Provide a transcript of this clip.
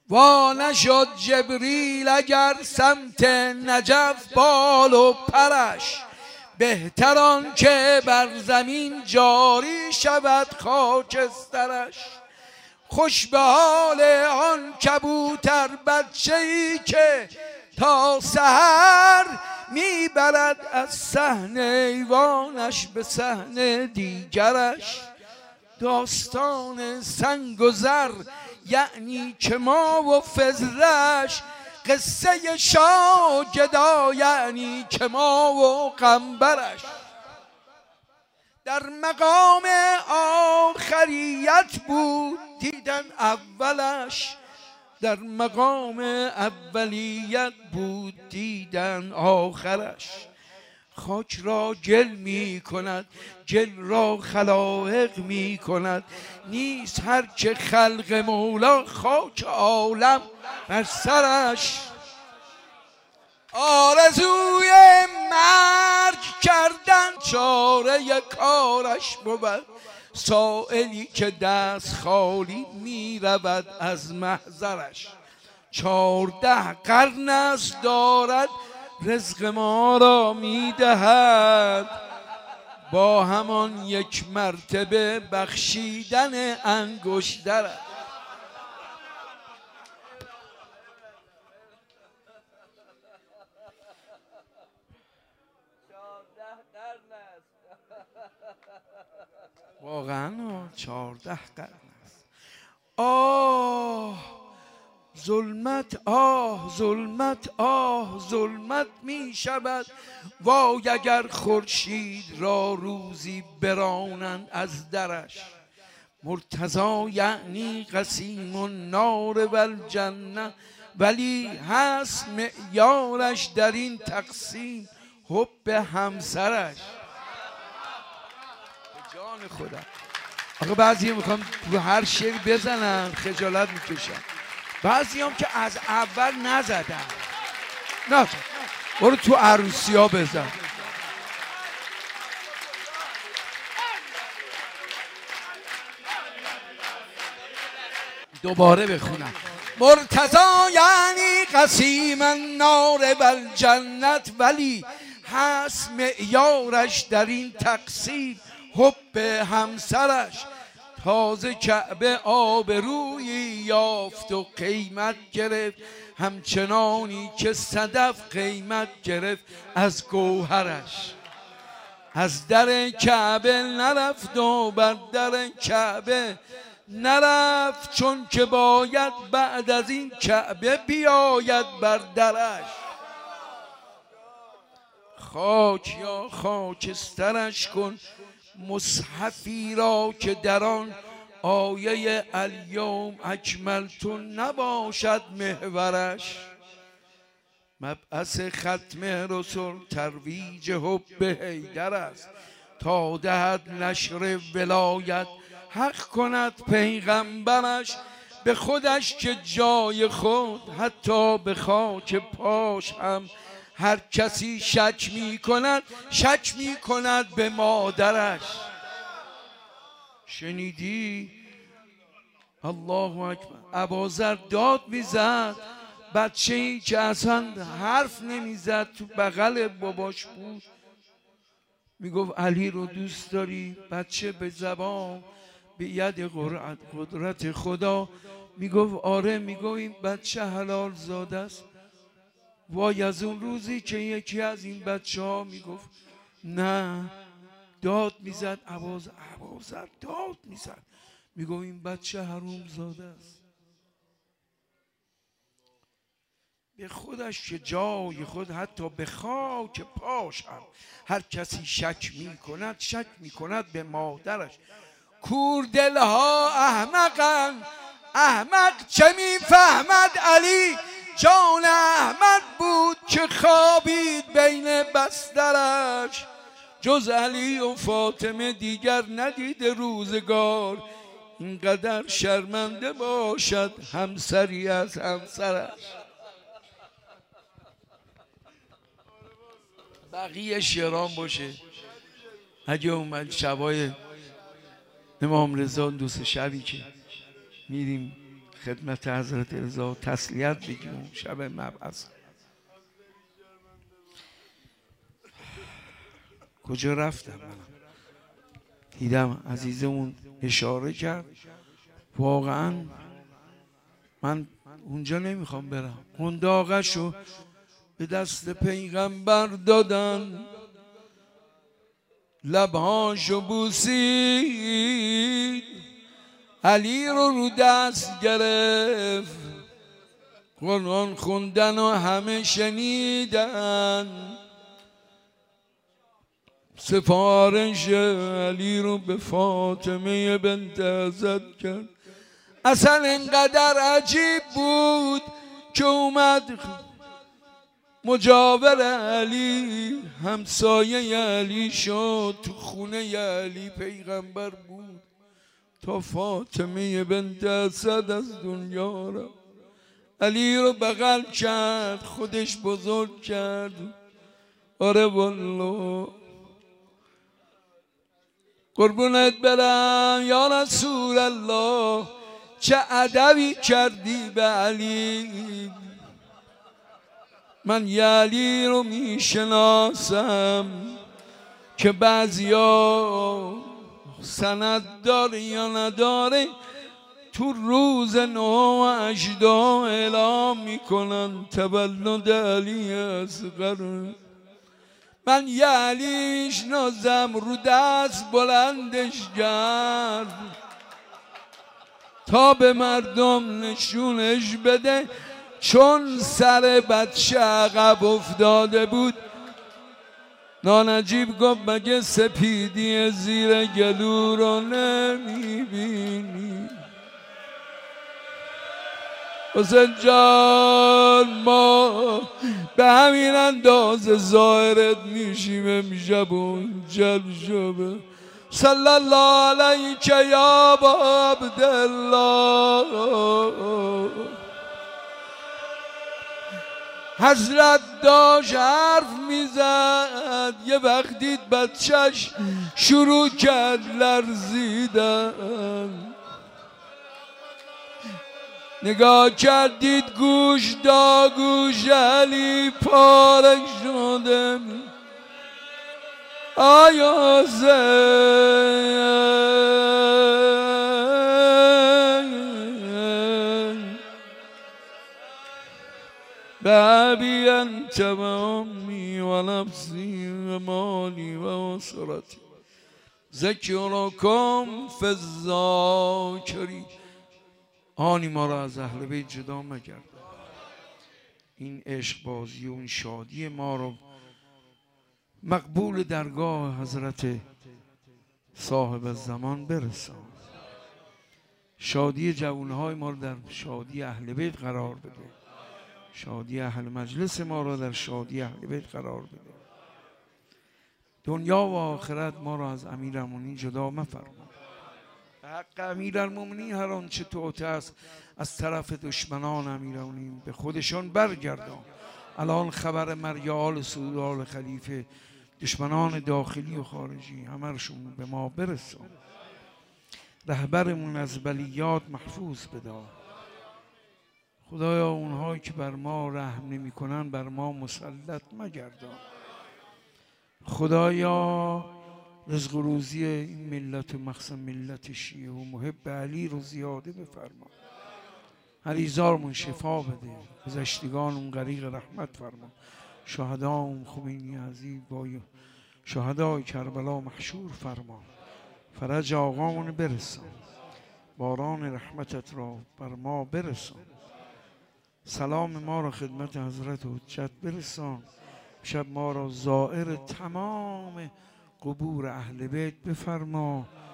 وا نشد جبریل اگر سمت نجف بال و پرش، بهتران که بر زمین جاری شود خاکسترش. خوش به حال آن کبوتر بچه‌ای که تا سحر میبرد از صحن ایوانش به صحن دیگرش. داستان سنگ و زر یعنی کما و فضلش، قصه شاه گدا یعنی کما و قنبرش. در مقام آخریت بود دیدن اولش، در مقام اولیت بود دیدن آخرش. خاک را گل می کند، گل را خلائق می کند، نیست هر که خلق مولا خاک عالم بر سرش. آرزوی مرگ کردن چاره کارش بود، سائلی که دست خالی می رود از محضرش. 14 قرن است دارد رزق ما را می دهد، با همان یک مرتبه بخشیدن انگشترش. واقعا 14 قرن است. آه ظلمت، آه ظلمت، آه ظلمت می شود، وای اگر خورشید را روزی برانند از درش. مرتضی یعنی قسیم النار و الجنه، ولی هست معیارش در این تقسیم حب همسرش. جان خدا آقا بعضی میخوام رو هر شعر بزنم خجالت میکشم، بعضی هم که از اول نزدن. نه برو تو عروسی ها بزن. دوباره بخونم. مرتضی یعنی قسیم النار و الجنت، ولی هست معیارش در این تقسیم حب همسرش. تازه کعبه آبرویی یافت و قیمت گرفت، همچنانی که صدف قیمت گرفت از گوهرش. از در کعبه نرفت و بر در کعبه نرفت، چون که باید بعد از این کعبه بیاید بر درش. خاک یا خاکسترش کن مصحفی را که در آن آیه الیوم اکملت نباشد محورش. مبعث ختم رسل ترویج حب حیدر است، تا دهد نشر ولایت حق کند پیغمبرش. به خودش که جای خود حتی به خاک پاش هم هر کسی شک می کند به مادرش. شنیدی؟ الله اکبر. ابوذر داد میزد، بچه‌ای که اصلا حرف نمیزد تو بغل باباش بود، میگفت علی رو دوست داری؟ بچه به زبان به ید قدرت خدا میگفت آره. میگفت این بچه حلال زاده است. وای از اون روزی که یکی از این بچه ها میگفت نه، داد میزد. ابوذر داد میزد، میگفت این بچه حروم زاده است. به خودش که جای خود حتی به خاک پاش هم هر کسی شک میکند به مادرش. کوردلها احمقن، احمق چه میفهمد علی؟ جان احمد بود که خوابید بین بسترش. جز علی و فاطمه دیگر ندیده روزگار، اینقدر شرمنده باشد همسری از همسرش. بقیه شعران باشه اگه اومد شبای امام رضا دوست شبی که میریم خدمت حضرت رضا تسلیت بگیم شب مبعث. کجا رفتم منم؟ دیدم عزیزمون اشاره کرد، واقعا من اونجا نمیخوام برم. قنداقشو به دست پیغمبر دادن، لبهاشو بوسید، علی رو دست گرفت، قرآن خوندن و همه شنیدن، سفارش علی رو به فاطمه بنت اسد کرد. اصلا انقدر عجیب بود که اومد مجاور علی، همسایه علی شد، تو خونه علی پیغمبر بود تا فاطمه بنت اسد از دنیا را. علی رو بغل کرد، خودش بزرگ کرد. آره والله قربونت برم یا رسول الله، چه ادبی کردی به علی. من یه علی رو میشناسم که بعضیا سند داره یا نداره، تو روز 9 و 8 اعلام میکنن تولد علی اصغر. من یه علیش نازم رو دست بلندش کرد تا به مردم نشونش بده، چون سر بچه عقب افتاده بود. نانجیب گفت مگه سپیدی زیر گلو رو نمیبینی؟ حسین جان ما به همین اندازه ظاهرت میشیم امشب و جل شبه. صلی الله علیک یا ابا عبدالله. حضرت داشت حرف میزد، یه وقت دید بچهش شروع کرد لرزیدن، نگاه کردید گوش دا گوش علی پاره شده. آیا حسین بابی انت و امی و نفسی و مالی و اسرتی ذکرکم فی الذاکرین. آنی ما را از اهل بیت جدا مگرد. این عشق بازی و این شادی ما رو مقبول درگاه حضرت صاحب الزمان برسان. شادی جوانهای ما رو در شادی اهل بیت قرار بده، شادی اهل مجلس ما رو در شادی اهل بیت قرار بده. دنیا و آخرت ما را از امیرالمومنین جدا مفرما. به حق امیرالمومنین هر آنچه توته است از طرف دشمنان امیرالمومنین به خودشان برگردان. الان خبر مریال سعود آل خلیفه، دشمنان داخلی و خارجی همرشون به ما برسون. رهبرمون از بلیات محفوظ بدار. خدایا اونهایی که بر ما رحم نمی کنن بر ما مسلط مگردان. خدایا رزق و روزی این ملت و مخصوصا ملت شیعه و محب علی رو زیاده بفرما. مریضارمون شفا بده، گذشتگانمون غریق رحمت فرما. شهداء خمینی عزیز با شهدای کربلا محشور فرما. فرج آقامون برسان، باران رحمتت را بر ما برسان. سلام ما را خدمت حضرت حجت برسان. شب ما را زائر تمام قبور اهل بیت بفرما.